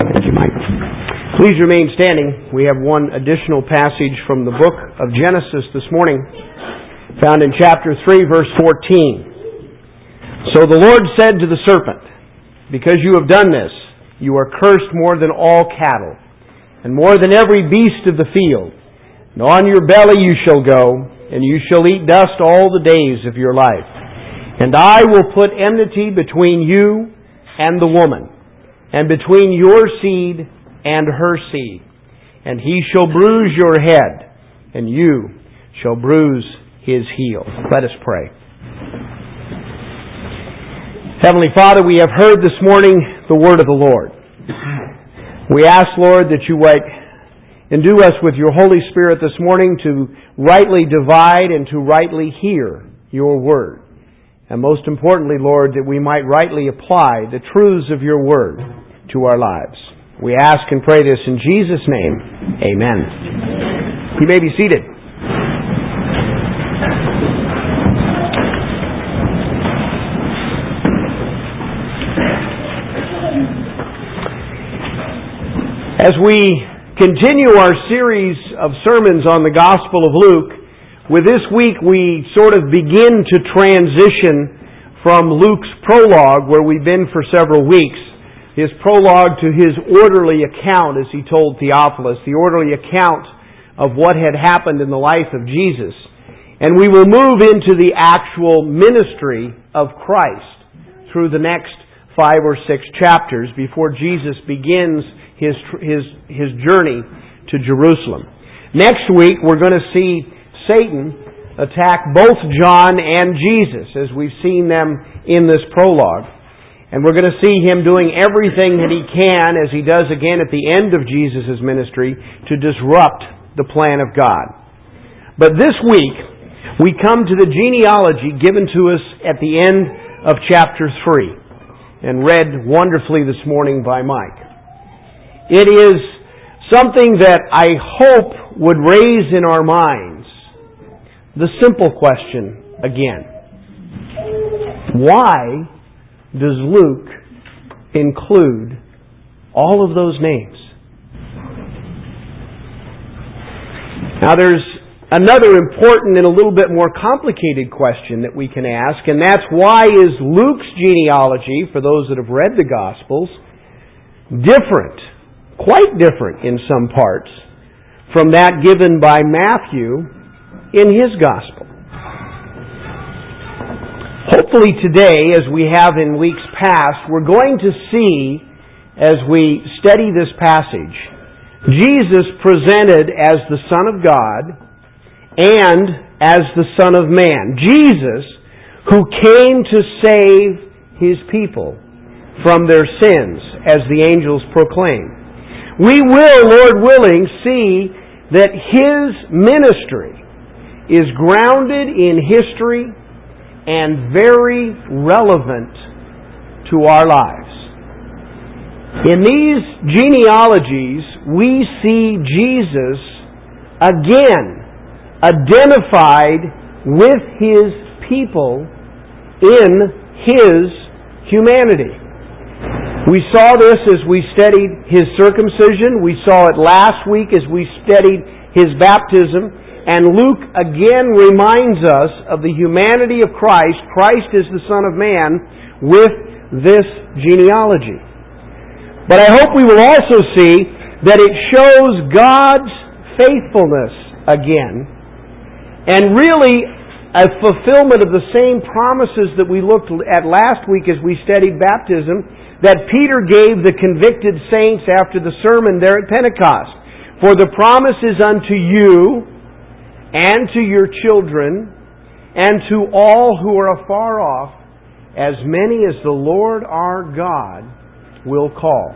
Thank you, Mike. Please remain standing. We have one additional passage from the book of Genesis this morning, found in chapter 3, verse 14. So the Lord said to the serpent, "Because you have done this, you are cursed more than all cattle, and more than every beast of the field. And on your belly you shall go, and you shall eat dust all the days of your life. And I will put enmity between you and the woman, and between your seed and her seed. And he shall bruise your head, and you shall bruise his heel." Let us pray. Heavenly Father, we have heard this morning the word of the Lord. We ask, Lord, that you would endue us with your Holy Spirit this morning to rightly divide and to rightly hear your word. And most importantly, Lord, that we might rightly apply the truths of your word to our lives. We ask and pray this in Jesus' name. Amen. You may be seated. As we continue our series of sermons on the Gospel of Luke, with this week we sort of begin to transition from Luke's prologue, where we've been for several weeks, his prologue to his orderly account, as he told Theophilus, the orderly account of what had happened in the life of Jesus. And we will move into the actual ministry of Christ through the next 5 or 6 chapters before Jesus begins his journey to Jerusalem. Next week we're going to see Satan attack both John and Jesus, as we've seen them in this prologue. And we're going to see him doing everything that he can, as he does again at the end of Jesus' ministry, to disrupt the plan of God. But this week, we come to the genealogy given to us at the end of chapter 3, and read wonderfully this morning by Mike. It is something that I hope would raise in our minds the simple question again. Why does Luke include all of those names? Now there's another important and a little bit more complicated question that we can ask, and that's, why is Luke's genealogy, for those that have read the Gospels, different, quite different in some parts, from that given by Matthew in his Gospel? Hopefully today, as we have in weeks past, we're going to see, as we study this passage, Jesus presented as the Son of God and as the Son of Man. Jesus, who came to save His people from their sins, as the angels proclaim. We will, Lord willing, see that His ministry is grounded in history and very relevant to our lives. In these genealogies, we see Jesus again identified with His people in His humanity. We saw this as we studied His circumcision. We saw it last week as we studied His baptism. And Luke again reminds us of the humanity of Christ. Christ is the Son of Man with this genealogy. But I hope we will also see that it shows God's faithfulness again, and really a fulfillment of the same promises that we looked at last week as we studied baptism, that Peter gave the convicted saints after the sermon there at Pentecost. For the promise is unto you, and to your children, and to all who are afar off, as many as the Lord our God will call.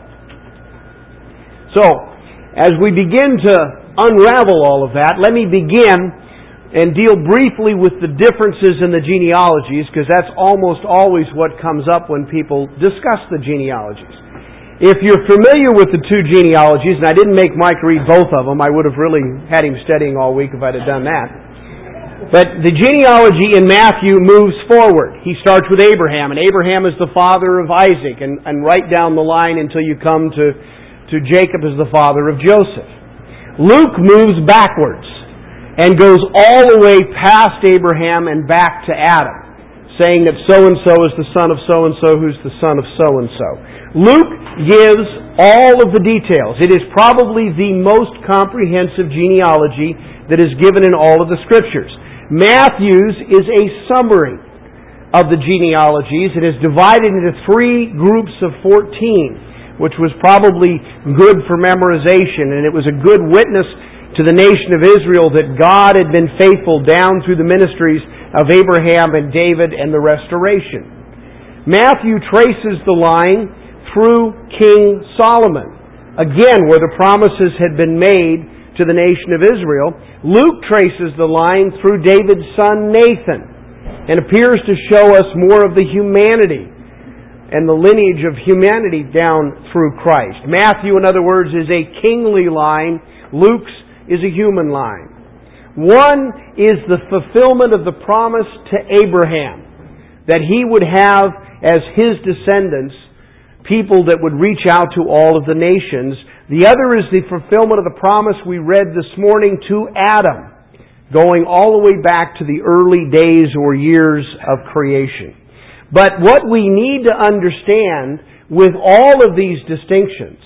So, as we begin to unravel all of that, let me begin and deal briefly with the differences in the genealogies, because that's almost always what comes up when people discuss the genealogies. If you're familiar with the two genealogies, and I didn't make Mike read both of them, I would have really had him studying all week if I'd have done that. But the genealogy in Matthew moves forward. He starts with Abraham, and Abraham is the father of Isaac, and right down the line until you come to to Jacob as the father of Joseph. Luke moves backwards and goes all the way past Abraham and back to Adam, saying that so-and-so is the son of so-and-so who's the son of so-and-so. Luke gives all of the details. It is probably the most comprehensive genealogy that is given in all of the Scriptures. Matthew's is a summary of the genealogies. It is divided into 3 groups of 14, which was probably good for memorization, and it was a good witness to the nation of Israel that God had been faithful down through the ministries of Abraham and David and the restoration. Matthew traces the line through King Solomon, again where the promises had been made to the nation of Israel. Luke traces the line through David's son Nathan and appears to show us more of the humanity and the lineage of humanity down through Christ. Matthew, in other words, is a kingly line. Luke's is a human line. One is the fulfillment of the promise to Abraham, that he would have as his descendants people that would reach out to all of the nations. The other is the fulfillment of the promise we read this morning to Adam, going all the way back to the early days or years of creation. But what we need to understand with all of these distinctions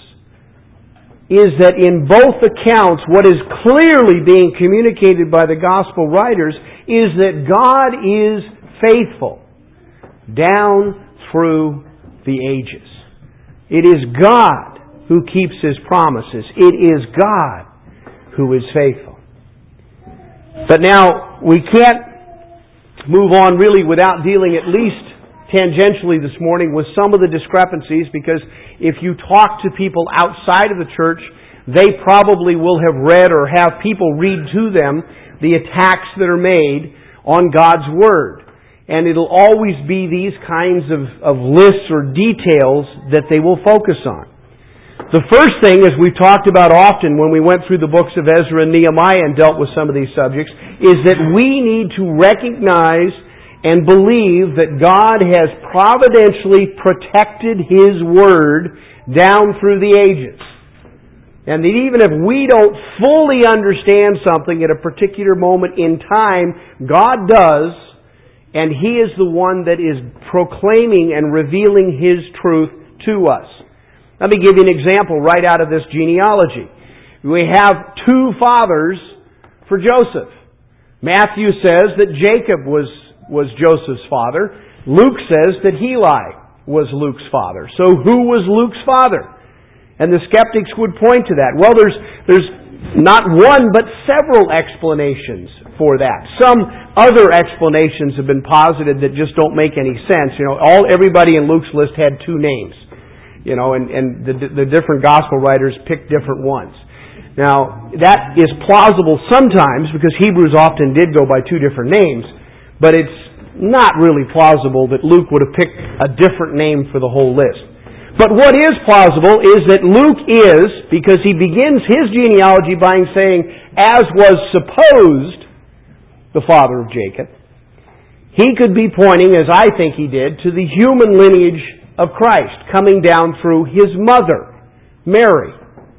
is that in both accounts, what is clearly being communicated by the Gospel writers is that God is faithful down through the ages. It is God who keeps His promises. It is God who is faithful. But now, we can't move on really without dealing at least tangentially this morning with some of the discrepancies, because if you talk to people outside of the church, they probably will have read or have people read to them the attacks that are made on God's Word. And it'll always be these kinds of lists or details that they will focus on. The first thing, as we've talked about often when we went through the books of Ezra and Nehemiah and dealt with some of these subjects, is that we need to recognize and believe that God has providentially protected His Word down through the ages. And that even if we don't fully understand something at a particular moment in time, God does, and He is the one that is proclaiming and revealing His truth to us. Let me give you an example right out of this genealogy. We have 2 fathers for Joseph. Matthew says that Jacob was Joseph's father. Luke says that Heli was Luke's father. So who was Luke's father? And the skeptics would point to that. Well, there's not one but several explanations for that. Some other explanations have been posited that just don't make any sense. Everybody in Luke's list had 2 names. And the different gospel writers picked different ones. Now, that is plausible sometimes because Hebrews often did go by 2 different names. But it's not really plausible that Luke would have picked a different name for the whole list. But what is plausible is that Luke is, because he begins his genealogy by saying, as was supposed the father of Jacob, he could be pointing, as I think he did, to the human lineage of Christ, coming down through his mother, Mary.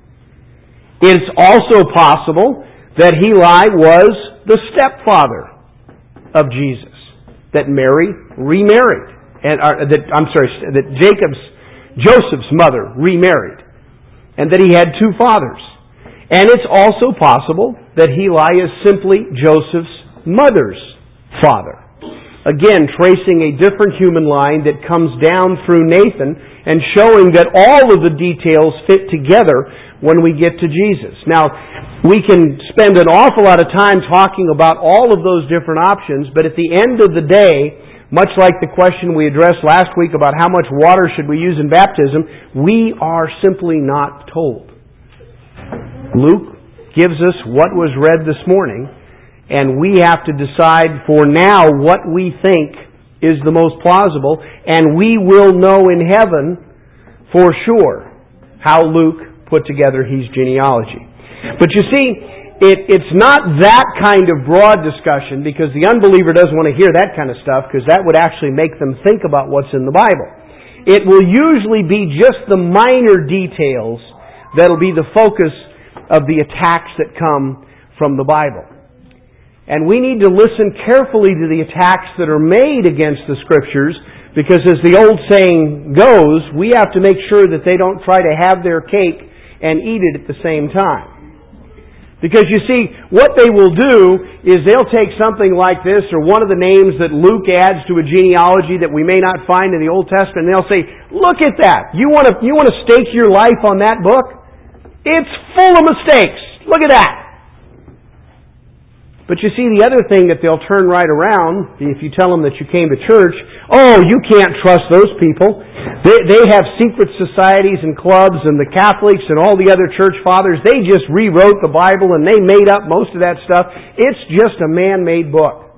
It's also possible that Heli was the stepfather of Jesus, that Mary remarried, that Joseph's mother remarried, and that he had 2 fathers. And it's also possible that Heli is simply Joseph's mother's father. Again, tracing a different human line that comes down through Nathan and showing that all of the details fit together when we get to Jesus. Now, we can spend an awful lot of time talking about all of those different options, but at the end of the day, much like the question we addressed last week about how much water should we use in baptism, we are simply not told. Luke gives us what was read this morning, and we have to decide for now what we think is the most plausible, and we will know in heaven for sure how Luke put together his genealogy. But you see, it's not that kind of broad discussion, because the unbeliever doesn't want to hear that kind of stuff, because that would actually make them think about what's in the Bible. It will usually be just the minor details that'll be the focus of the attacks that come from the Bible. And we need to listen carefully to the attacks that are made against the Scriptures, because as the old saying goes, we have to make sure that they don't try to have their cake and eat it at the same time. Because you see, what they will do is they'll take something like this, or one of the names that Luke adds to a genealogy that we may not find in the Old Testament, and they'll say, look at that! You want to stake your life on that book? It's full of mistakes! Look at that! But you see, the other thing that they'll turn right around, if you tell them that you came to church, oh, you can't trust those people. They have secret societies and clubs, and the Catholics and all the other church fathers, they just rewrote the Bible and they made up most of that stuff. It's just a man-made book.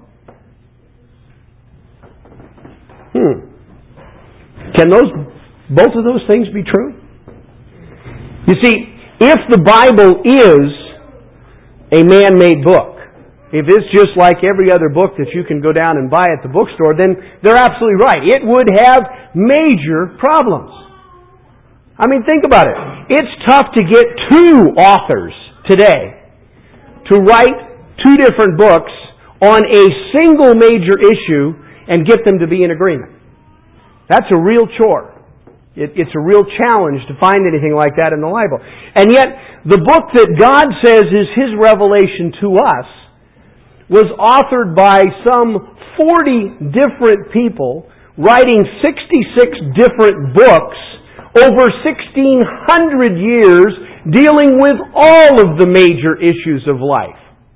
Can both of those things be true? You see, if the Bible is a man-made book, if it's just like every other book that you can go down and buy at the bookstore, then they're absolutely right. It would have major problems. I mean, think about it. It's tough to get two authors today to write two different books on a single major issue and get them to be in agreement. That's a real chore. It's a real challenge to find anything like that in the Bible. And yet, the book that God says is His revelation to us was authored by some 40 different people, writing 66 different books over 1,600 years, dealing with all of the major issues of life.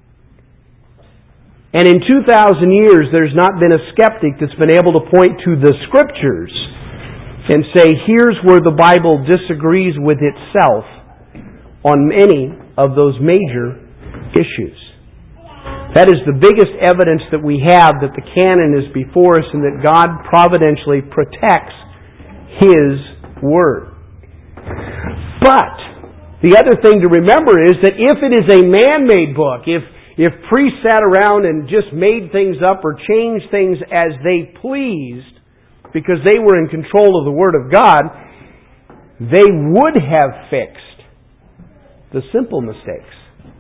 And in 2,000 years, there's not been a skeptic that's been able to point to the Scriptures and say, here's where the Bible disagrees with itself on many of those major issues. That is the biggest evidence that we have that the canon is before us and that God providentially protects His Word. But the other thing to remember is that if it is a man-made book, if priests sat around and just made things up or changed things as they pleased because they were in control of the Word of God, they would have fixed the simple mistakes.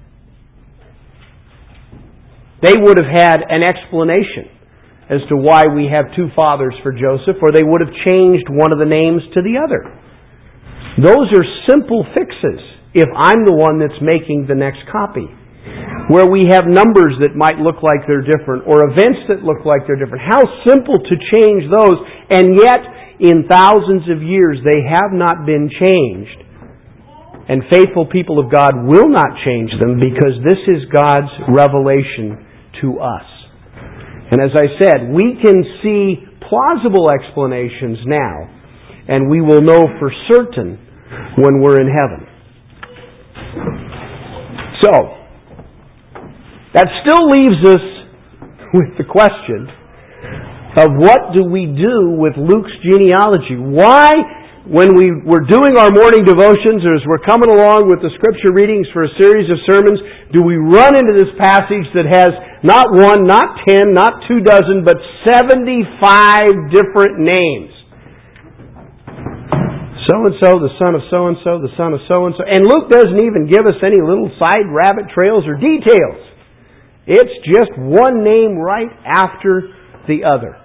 They would have had an explanation as to why we have two fathers for Joseph, or they would have changed one of the names to the other. Those are simple fixes if I'm the one that's making the next copy. Where we have numbers that might look like they're different, or events that look like they're different. How simple to change those, and yet in thousands of years they have not been changed. And faithful people of God will not change them because this is God's revelation to us. And as I said, we can see plausible explanations now, and we will know for certain when we're in heaven. So, that still leaves us with the question of what do we do with Luke's genealogy? Why, when we were doing our morning devotions, or as we're coming along with the Scripture readings for a series of sermons, do we run into this passage that has not one, not 10, not 24, but 75 different names? So-and-so, the son of so-and-so, the son of so-and-so. And Luke doesn't even give us any little side rabbit trails or details. It's just one name right after the other.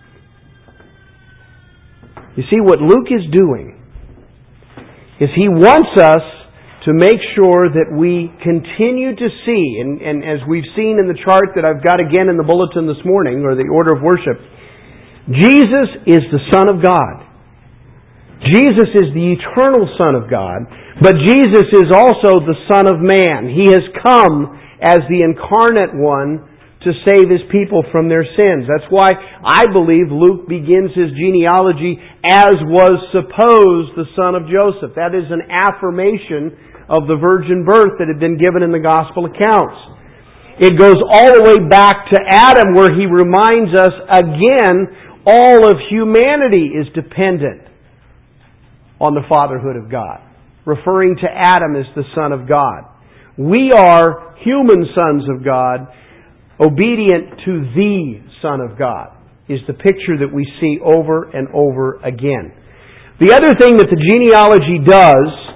You see, what Luke is doing is he wants us to make sure that we continue to see, and as we've seen in the chart that I've got again in the bulletin this morning, or the order of worship, Jesus is the Son of God. Jesus is the eternal Son of God, but Jesus is also the Son of Man. He has come as the incarnate one to save His people from their sins. That's why I believe Luke begins his genealogy as was supposed the son of Joseph. That is an affirmation of the virgin birth that had been given in the gospel accounts. It goes all the way back to Adam, where he reminds us again, all of humanity is dependent on the fatherhood of God, referring to Adam as the Son of God. We are human sons of God, obedient to the Son of God, is the picture that we see over and over again. The other thing that the genealogy does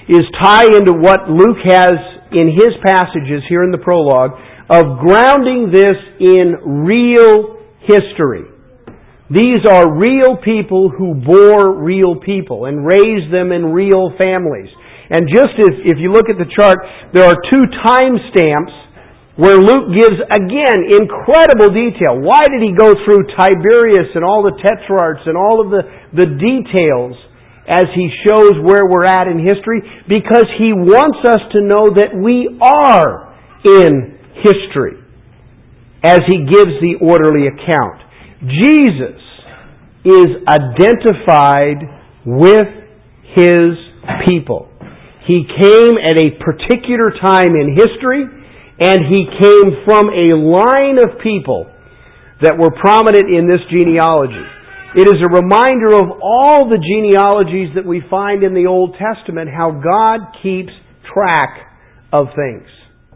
is tie into what Luke has in his passages here in the prologue of grounding this in real history. These are real people who bore real people and raised them in real families. And just if you look at the chart, there are 2 timestamps where Luke gives, again, incredible detail. Why did he go through Tiberius and all the tetrarchs and all of the details as he shows where we're at in history? Because he wants us to know that we are in history as he gives the orderly account. Jesus is identified with his people. He came at a particular time in history, and he came from a line of people that were prominent in this genealogy. It is a reminder of all the genealogies that we find in the Old Testament, how God keeps track of things.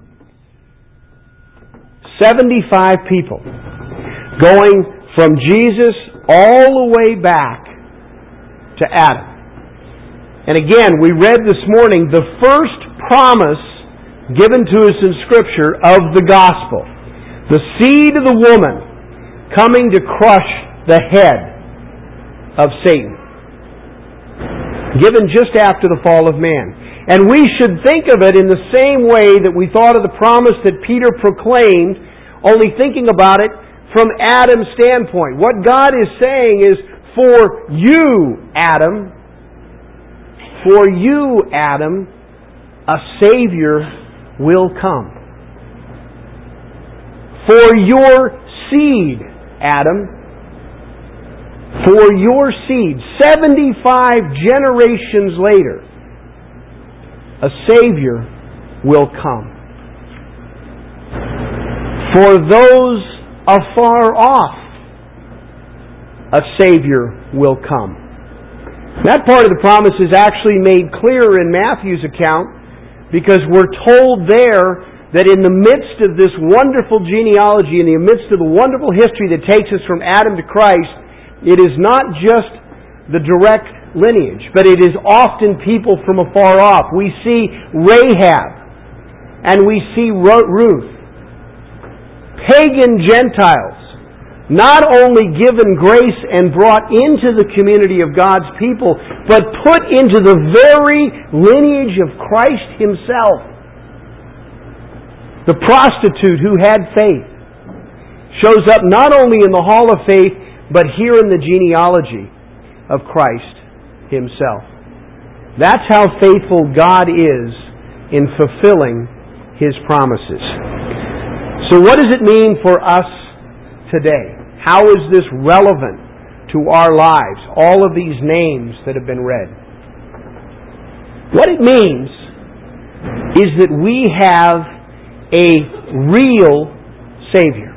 75 people going from Jesus all the way back to Adam. And again, we read this morning the first promise given to us in Scripture of the gospel. The seed of the woman coming to crush the head of Satan. Given just after the fall of man. And we should think of it in the same way that we thought of the promise that Peter proclaimed, only thinking about it from Adam's standpoint. What God is saying is, for you, Adam, a Savior will come. For your seed, Adam, for your seed, 75 generations later, a Savior will come. For those afar off, a Savior will come. That part of the promise is actually made clearer in Matthew's account, because we're told there that in the midst of this wonderful genealogy, in the midst of the wonderful history that takes us from Adam to Christ, it is not just the direct lineage, but it is often people from afar off. We see Rahab, and we see Ruth. Pagan Gentiles, not only given grace and brought into the community of God's people, but put into the very lineage of Christ Himself. The prostitute who had faith shows up not only in the Hall of Faith, but here in the genealogy of Christ Himself. That's how faithful God is in fulfilling His promises. So what does it mean for us today? How is this relevant to our lives? All of these names that have been read. What it means is that we have a real Savior.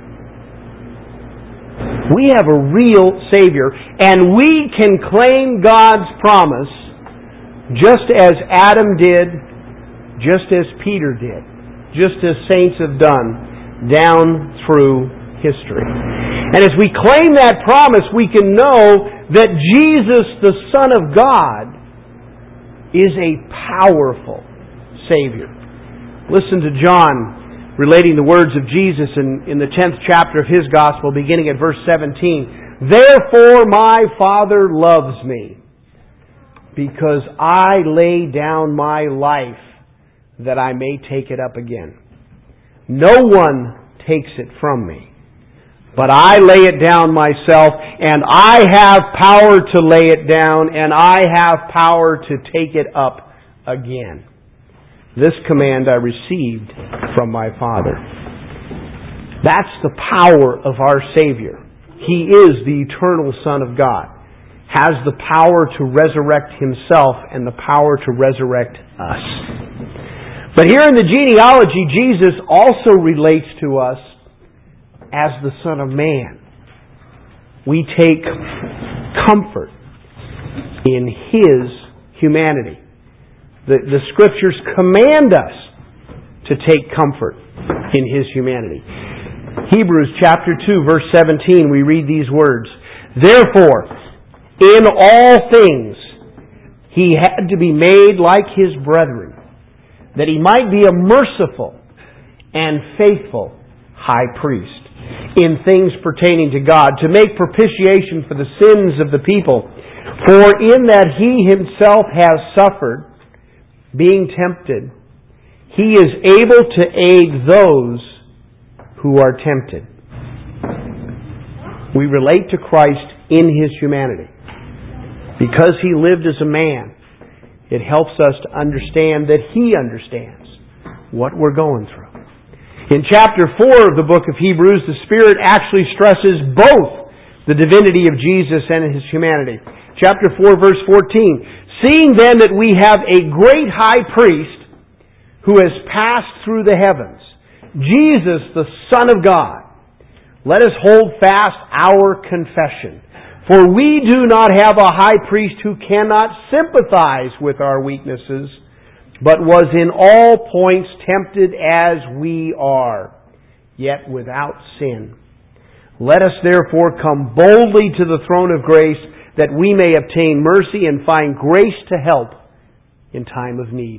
We have a real Savior, and we can claim God's promise just as Adam did, just as Peter did, just as saints have done down through history. And as we claim that promise, we can know that Jesus, the Son of God, is a powerful Savior. Listen to John relating the words of Jesus in the 10th chapter of his Gospel, beginning at verse 17. Therefore my Father loves me, because I lay down my life that I may take it up again. No one takes it from me, but I lay it down myself, and I have power to lay it down, and I have power to take it up again. This command I received from my Father. That's the power of our Savior. He is the eternal Son of God. Has the power to resurrect Himself and the power to resurrect us. But here in the genealogy, Jesus also relates to us as the Son of Man. We take comfort in His humanity. The Scriptures command us to take comfort in His humanity. Hebrews chapter 2, verse 17, we read these words. Therefore, in all things, He had to be made like His brethren, that He might be a merciful and faithful high priest in things pertaining to God, to make propitiation for the sins of the people. For in that He Himself has suffered, being tempted, He is able to aid those who are tempted. We relate to Christ in His humanity. Because He lived as a man, it helps us to understand that He understands what we're going through. In chapter 4 of the book of Hebrews, the Spirit actually stresses both the divinity of Jesus and His humanity. Chapter 4, verse 14. Seeing then that we have a great high priest who has passed through the heavens, Jesus, the Son of God, let us hold fast our confession. For we do not have a high priest who cannot sympathize with our weaknesses, but was in all points tempted as we are, yet without sin. Let us therefore come boldly to the throne of grace, that we may obtain mercy and find grace to help in time of need.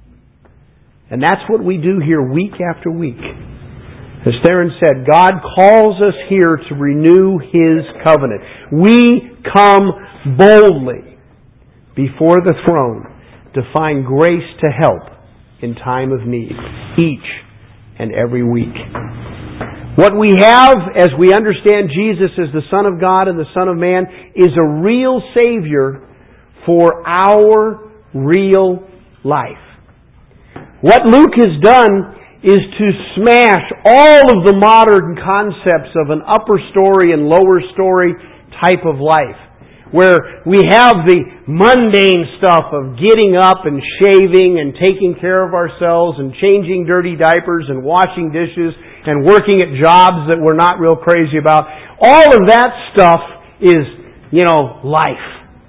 And that's what we do here week after week. As Theron said, God calls us here to renew His covenant. We come boldly before the throne to find grace to help in time of need, each and every week. What we have, as we understand Jesus as the Son of God and the Son of Man, is a real Savior for our real life. What Luke has done is to smash all of the modern concepts of an upper story and lower story type of life, where we have the mundane stuff of getting up and shaving and taking care of ourselves and changing dirty diapers and washing dishes and working at jobs that we're not real crazy about. All of that stuff is, life.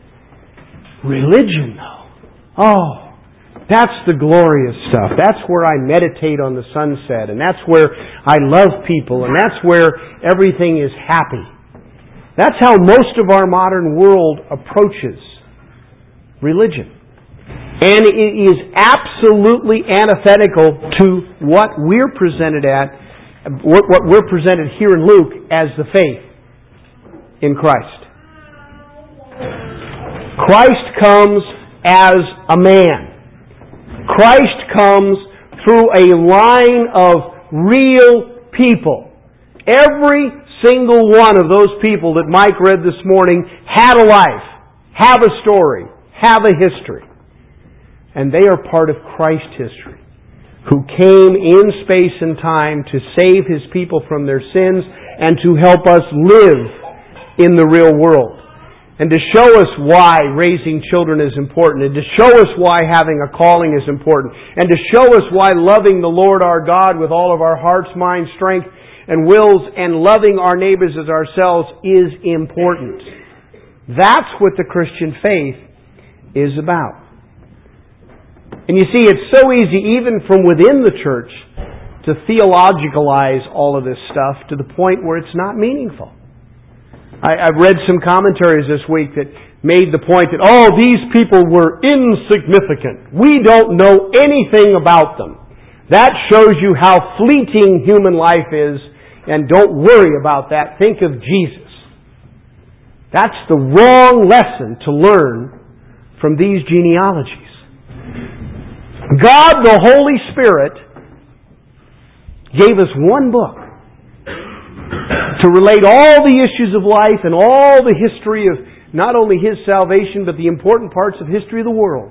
Religion, though. That's the glorious stuff. That's where I meditate on the sunset, and that's where I love people, and that's where everything is happy. That's how most of our modern world approaches religion. And it is absolutely antithetical to what we're presented here in Luke as the faith in Christ. Christ comes as a man. Christ comes through a line of real people. Every single one of those people that Mike read this morning had a life, have a story, have a history. And they are part of Christ's history, who came in space and time to save His people from their sins and to help us live in the real world. And to show us why raising children is important, and to show us why having a calling is important, and to show us why loving the Lord our God with all of our hearts, minds, strength, and wills, and loving our neighbors as ourselves is important. That's what the Christian faith is about. And you see, it's so easy, even from within the church, to theologicalize all of this stuff to the point where it's not meaningful. I've read some commentaries this week that made the point that, these people were insignificant. We don't know anything about them. That shows you how fleeting human life is, and don't worry about that. Think of Jesus. That's the wrong lesson to learn from these genealogies. God, the Holy Spirit, gave us one book to relate all the issues of life and all the history of not only His salvation, but the important parts of history of the world.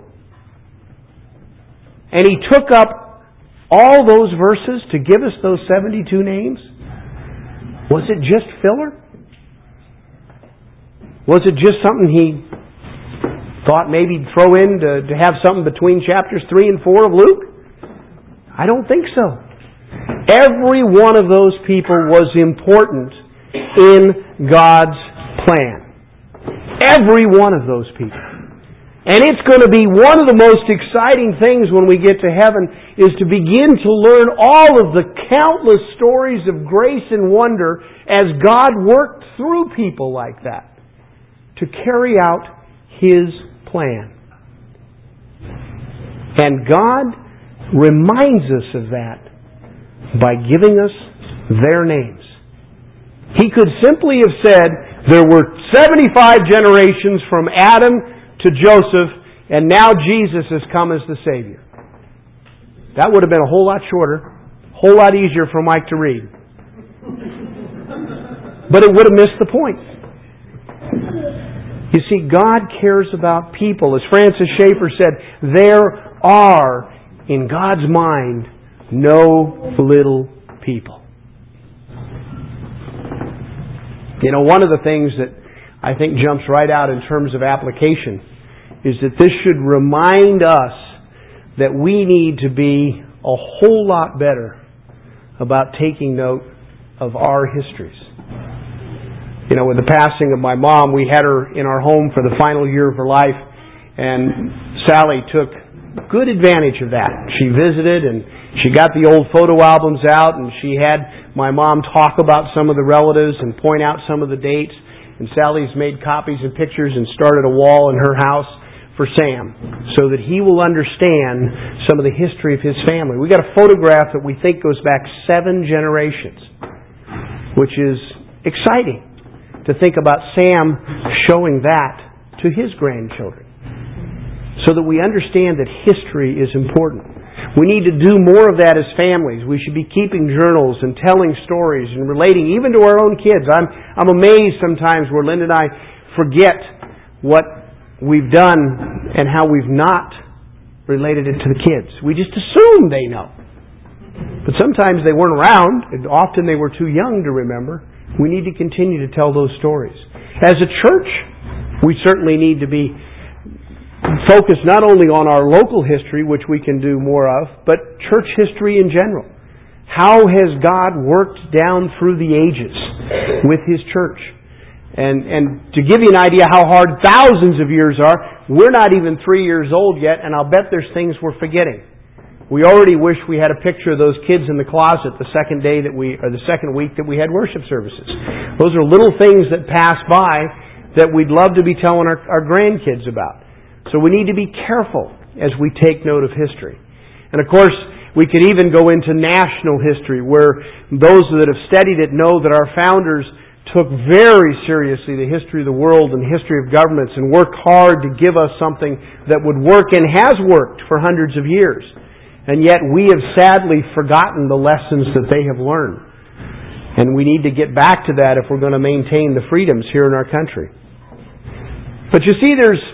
And He took up all those verses to give us those 72 names. Was it just filler? Was it just something He thought maybe throw in to have something between chapters 3 and 4 of Luke? I don't think so. Every one of those people was important in God's plan. Every one of those people. And it's going to be one of the most exciting things when we get to heaven is to begin to learn all of the countless stories of grace and wonder as God worked through people like that to carry out His plan. And God reminds us of that by giving us their names. He could simply have said, there were 75 generations from Adam to Joseph, and now Jesus has come as the Savior. That would have been a whole lot shorter, a whole lot easier for Mike to read. But it would have missed the point. You see, God cares about people. As Francis Schaeffer said, there are, in God's mind, no little people. You know, one of the things that I think jumps right out in terms of application is that this should remind us that we need to be a whole lot better about taking note of our histories. You know, with the passing of my mom, we had her in our home for the final year of her life, and Sally took good advantage of that. She visited, and she got the old photo albums out, and she had my mom talk about some of the relatives and point out some of the dates. And Sally's made copies and pictures and started a wall in her house for Sam, so that he will understand some of the history of his family. We got a photograph that we think goes back 7 generations, which is exciting to think about Sam showing that to his grandchildren, so that we understand that history is important. We need to do more of that as families. We should be keeping journals and telling stories and relating even to our own kids. I'm amazed sometimes where Linda and I forget what we've done and how we've not related it to the kids. We just assume they know. But sometimes they weren't around, and often they were too young to remember. We need to continue to tell those stories. As a church, we certainly need to be focused not only on our local history, which we can do more of, but church history in general. How has God worked down through the ages with His church? And to give you an idea how hard thousands of years are, we're not even 3 years old yet, and I'll bet there's things we're forgetting. We already wish we had a picture of those kids in the closet the second week that we had worship services. Those are little things that pass by that we'd love to be telling our grandkids about. So we need to be careful as we take note of history. And of course, we could even go into national history, where those that have studied it know that our founders took very seriously the history of the world and the history of governments and worked hard to give us something that would work and has worked for hundreds of years. And yet we have sadly forgotten the lessons that they have learned. And we need to get back to that if we're going to maintain the freedoms here in our country. But you see, there's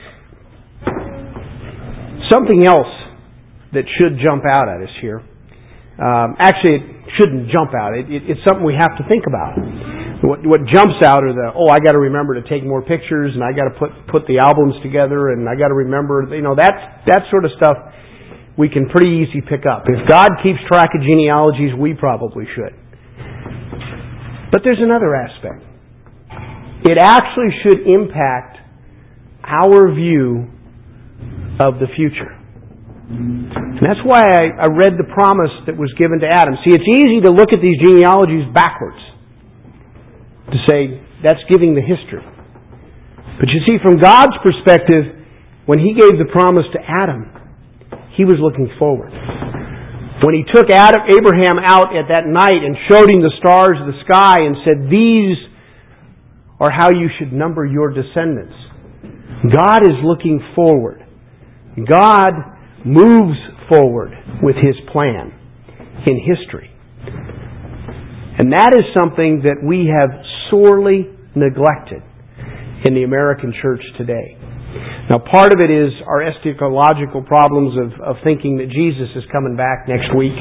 something else that should jump out at us here. Actually, it shouldn't jump out. It's something we have to think about. What jumps out are I got to remember to take more pictures, and I got to put the albums together, and I got to remember, that sort of stuff we can pretty easy pick up. If God keeps track of genealogies, we probably should. But there's another aspect. It actually should impact our view of the future. And that's why I read the promise that was given to Adam. See, it's easy to look at these genealogies backwards, to say, that's giving the history. But you see, from God's perspective, when He gave the promise to Adam, He was looking forward. When He took Abraham out at that night and showed him the stars of the sky and said, these are how you should number your descendants, God is looking forward. God moves forward with His plan in history. And that is something that we have sorely neglected in the American church today. Now, part of it is our eschatological problems of thinking that Jesus is coming back next week.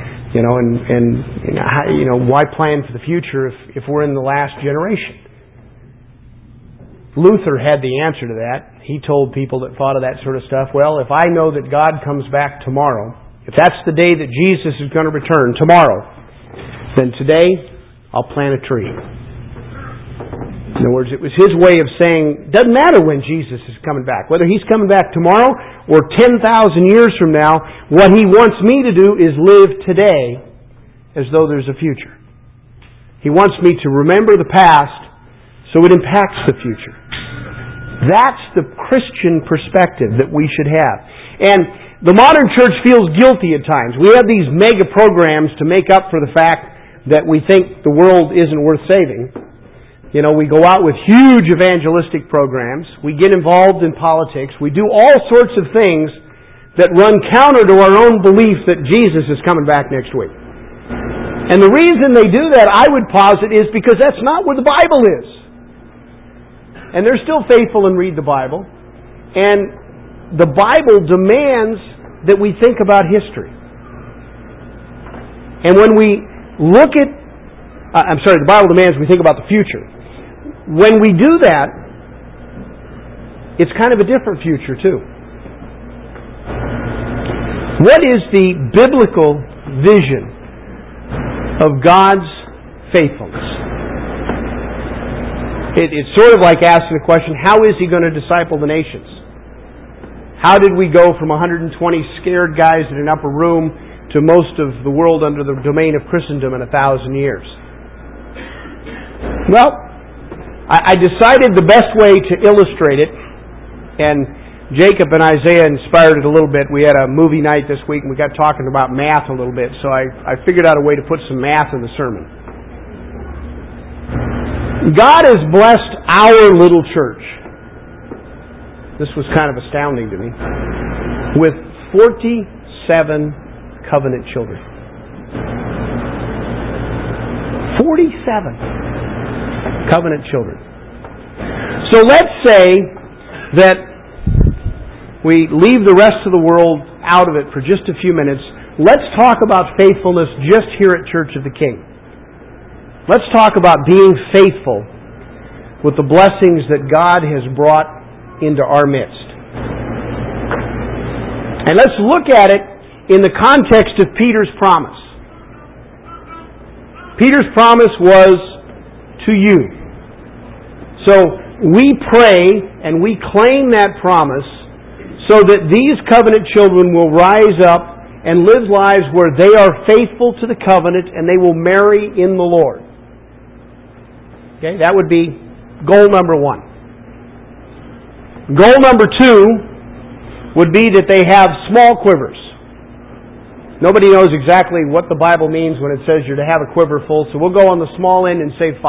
Why plan for the future if we're in the last generation? Luther had the answer to that. He told people that thought of that sort of stuff, well, if I know that God comes back tomorrow, if that's the day that Jesus is going to return, tomorrow, then today I'll plant a tree. In other words, it was his way of saying, doesn't matter when Jesus is coming back. Whether He's coming back tomorrow or 10,000 years from now, what He wants me to do is live today as though there's a future. He wants me to remember the past so it impacts the future. That's the Christian perspective that we should have. And The modern church feels guilty at times. We have these mega programs to make up for the fact that we think the world isn't worth saving. You know, we go out with huge evangelistic programs. We get involved in politics. We do all sorts of things that run counter to our own belief that Jesus is coming back next week. And the reason they do that, I would posit, is because that's not where the Bible is. And they're still faithful and read the Bible. And the Bible demands that we think about history. And when we look at, the Bible demands we think about the future. When we do that, it's kind of a different future too. What is the biblical vision of God's faithfulness? It's sort of like asking the question, how is He going to disciple the nations? How did we go from 120 scared guys in an upper room to most of the world under the domain of Christendom in 1,000 years? Well, I decided the best way to illustrate it, and Jacob and Isaiah inspired it a little bit. We had a movie night this week, and we got talking about math a little bit, so I figured out a way to put some math in the sermon. God has blessed our little church. This was kind of astounding to me. With 47 covenant children. 47 covenant children. So let's say that we leave the rest of the world out of it for just a few minutes. Let's talk about faithfulness just here at Church of the King. Let's talk about being faithful with the blessings that God has brought into our midst. And let's look at it in the context of Peter's promise. Peter's promise was to you. So we pray and we claim that promise so that these covenant children will rise up and live lives where they are faithful to the covenant and they will marry in the Lord. Okay, that would be goal number 1. Goal number 2 would be that they have small quivers. Nobody knows exactly what the Bible means when it says you're to have a quiver full, so we'll go on the small end and say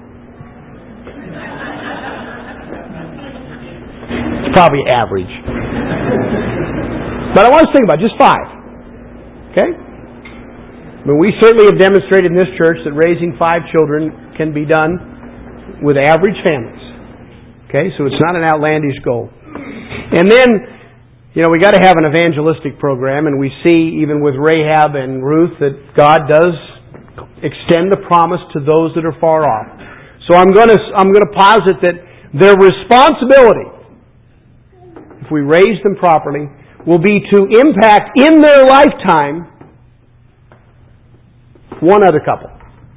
5. It's probably average. But I want us to think about just 5. Okay? I mean, we certainly have demonstrated in this church that raising 5 children can be done with average families. Okay, so it's not an outlandish goal. And then, we got to have an evangelistic program, and we see even with Rahab and Ruth that God does extend the promise to those that are far off. So I'm going to posit that their responsibility, if we raise them properly, will be to impact in their lifetime one other couple.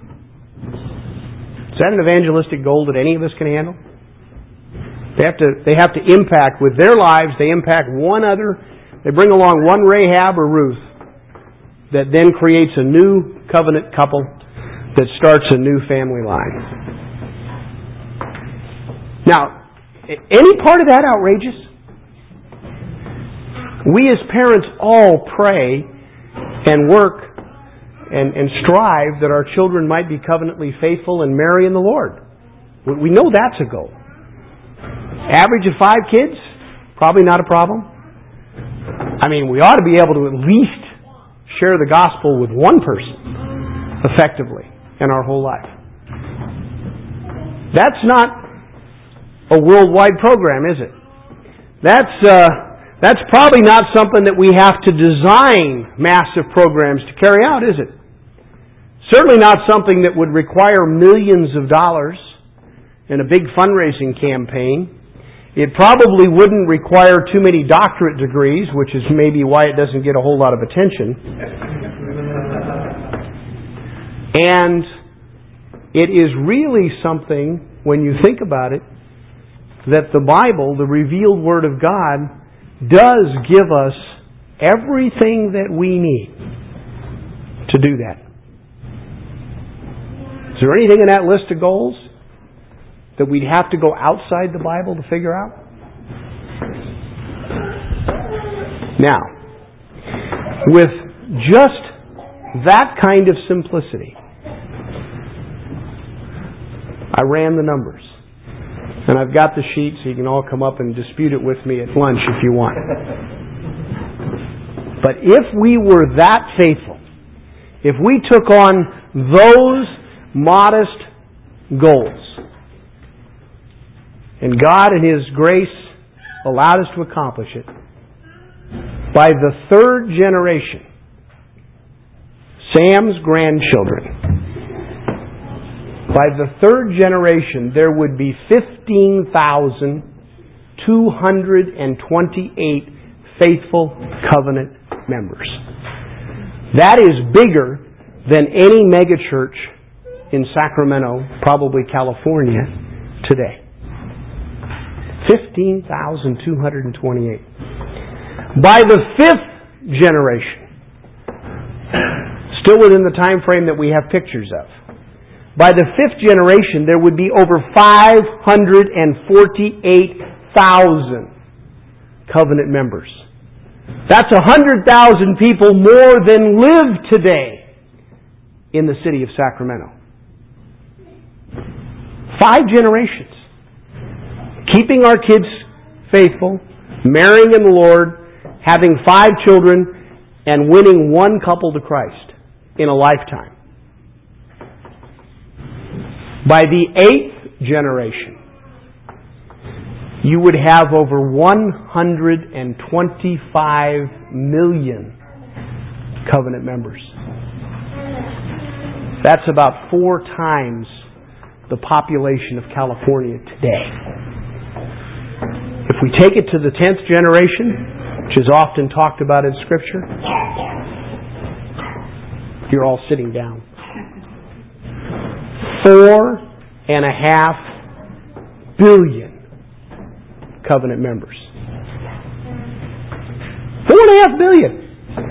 Is that an evangelistic goal that any of us can handle? They have to impact with their lives, they impact one other, they bring along one Rahab or Ruth that then creates a new covenant couple that starts a new family line. Now, any part of that outrageous? We as parents all pray and work and strive that our children might be covenantly faithful and marry in the Lord. We know that's a goal. Average of 5 kids? Probably not a problem. I mean, we ought to be able to at least share the gospel with one person effectively in our whole life. That's not a worldwide program, is it? That's probably not something that we have to design massive programs to carry out, is it? Certainly not something that would require millions of dollars in a big fundraising campaign. It probably wouldn't require too many doctorate degrees, which is maybe why it doesn't get a whole lot of attention. And it is really something, when you think about it, that the Bible, the revealed Word of God, does give us everything that we need to do that. Is there anything in that list of goals that we'd have to go outside the Bible to figure out? Now, with just that kind of simplicity. I ran the numbers. And I've got the sheet so you can all come up and dispute it with me at lunch if you want. But if we were that faithful, if we took on those modest goals, and God in His grace allowed us to accomplish it, by the third generation, Sam's grandchildren, by the third generation, there would be 15,228 faithful covenant members. That is bigger than any megachurch in Sacramento, probably California, today. 15,228. By the fifth generation, still within the time frame that we have pictures of, by the fifth generation, there would be over 548,000 covenant members. That's 100,000 people more than live today in the city of Sacramento. 5 generations. Keeping our kids faithful, marrying in the Lord, having 5 children, and winning one couple to Christ in a lifetime. By the 8th generation, you would have over 125 million covenant members. That's about 4 times the population of California today. If we take it to the 10th generation, which is often talked about in Scripture, you're all sitting down. 4.5 billion covenant members. 4.5 billion.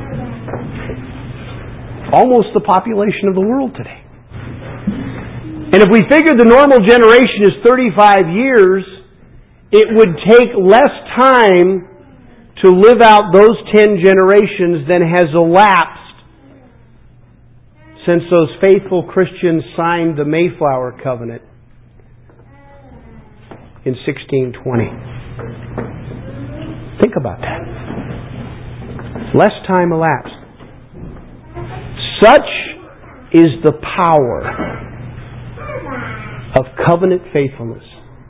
Almost the population of the world today. And if we figure the normal generation is 35 years, it would take less time to live out those 10 generations than has elapsed since those faithful Christians signed the Mayflower Covenant in 1620. Think about that. Less time elapsed. Such is the power of covenant faithfulness.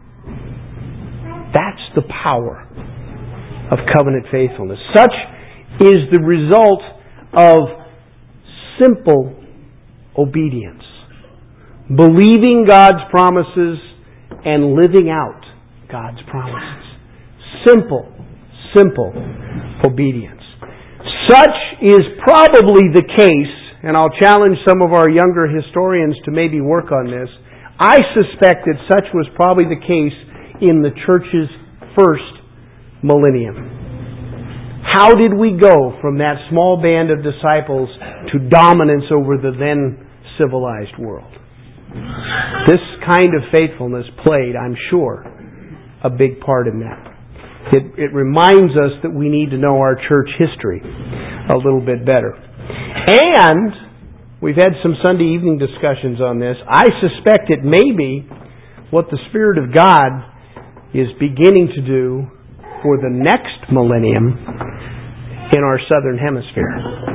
That's the power of covenant faithfulness. Such is the result of simple obedience. Believing God's promises and living out God's promises. Simple obedience. Such is probably the case, and I'll challenge some of our younger historians to maybe work on this. I suspect that such was probably the case in the church's first millennium. How did we go from that small band of disciples to dominance over the then civilized world? This kind of faithfulness played, I'm sure, a big part in that. It reminds us that we need to know our church history a little bit better. And we've had some Sunday evening discussions on this. I suspect it may be what the Spirit of God is beginning to do for the next millennium in our southern hemisphere.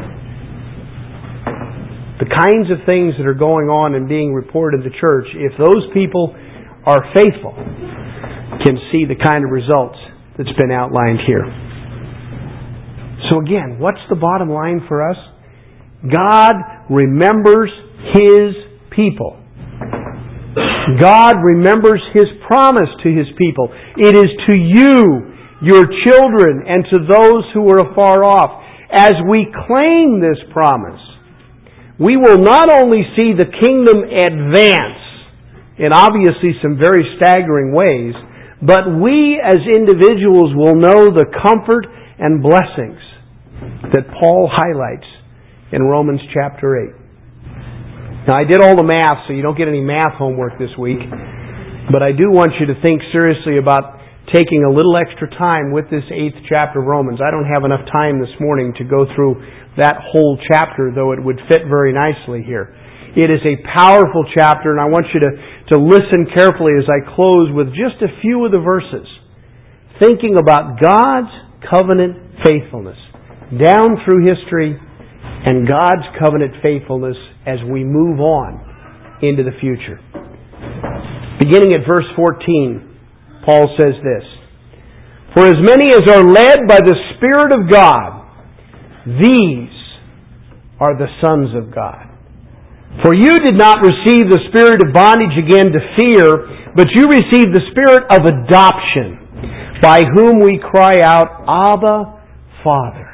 The kinds of things that are going on and being reported in the church, if those people are faithful, can see the kind of results that's been outlined here. So again, what's the bottom line for us? God remembers His people. God remembers His promise to His people. It is to you, your children, and to those who are afar off. As we claim this promise, we will not only see the kingdom advance in obviously some very staggering ways, but we as individuals will know the comfort and blessings that Paul highlights in Romans chapter 8. Now, I did all the math, so you don't get any math homework this week, but I do want you to think seriously about taking a little extra time with this 8th chapter of Romans. I don't have enough time this morning to go through that whole chapter, though it would fit very nicely here. It is a powerful chapter, and I want you to listen carefully as I close with just a few of the verses, thinking about God's covenant faithfulness down through history and God's covenant faithfulness as we move on into the future. Beginning at verse 14, Paul says this, "For as many as are led by the Spirit of God, these are the sons of God. For you did not receive the spirit of bondage again to fear, but you received the Spirit of adoption, by whom we cry out, Abba, Father.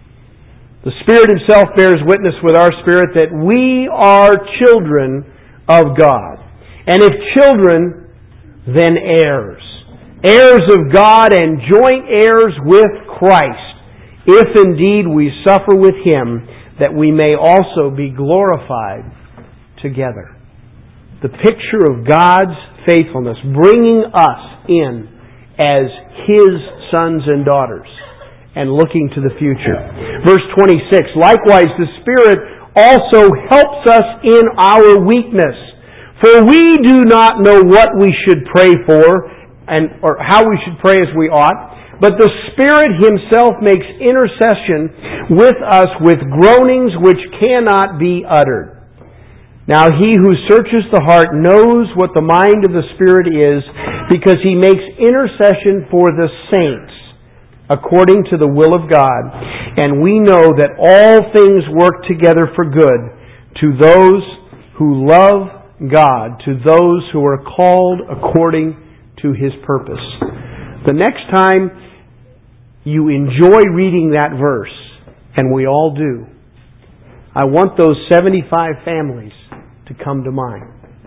The Spirit Himself bears witness with our spirit that we are children of God. And if children, then heirs. Heirs of God and joint heirs with Christ, if indeed we suffer with Him, that we may also be glorified together." The picture of God's faithfulness, bringing us in as His sons and daughters, and looking to the future. Verse 26, "Likewise the Spirit also helps us in our weakness. For we do not know what we should pray for, or how we should pray as we ought, but the Spirit Himself makes intercession with us with groanings which cannot be uttered. Now He who searches the heart knows what the mind of the Spirit is, because He makes intercession for the saints according to the will of God. And we know that all things work together for good to those who love God, to those who are called according to His purpose." The next time you enjoy reading that verse, and we all do, I want those 75 families to come to mind.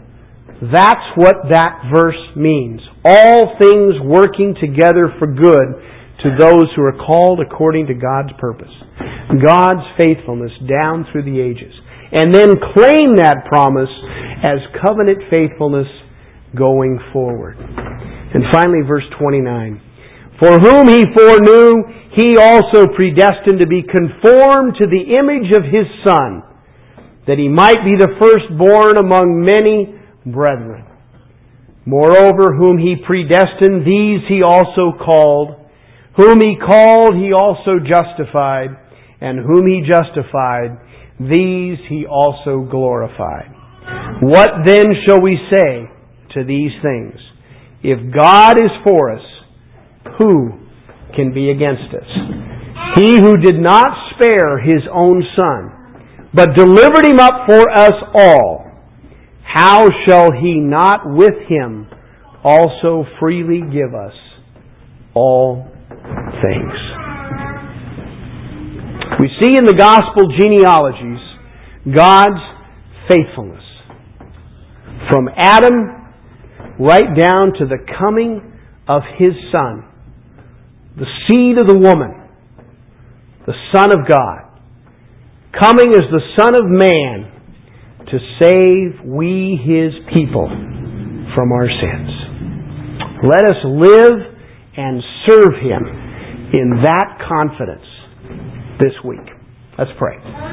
That's what that verse means. All things working together for good to those who are called according to God's purpose. God's faithfulness down through the ages. And then claim that promise as covenant faithfulness going forward. And finally, verse 29. "For whom He foreknew, He also predestined to be conformed to the image of His Son, that He might be the firstborn among many brethren. Moreover, whom He predestined, these He also called. Whom He called, He also justified. And whom He justified, these He also glorified. What then shall we say to these things? If God is for us, who can be against us? He who did not spare His own Son, but delivered Him up for us all, how shall He not with Him also freely give us all things?" We see in the gospel genealogies God's faithfulness. From Adam right down to the coming of His Son, the seed of the woman, the Son of God, coming as the Son of Man to save we His people from our sins. Let us live and serve Him in that confidence this week. Let's pray.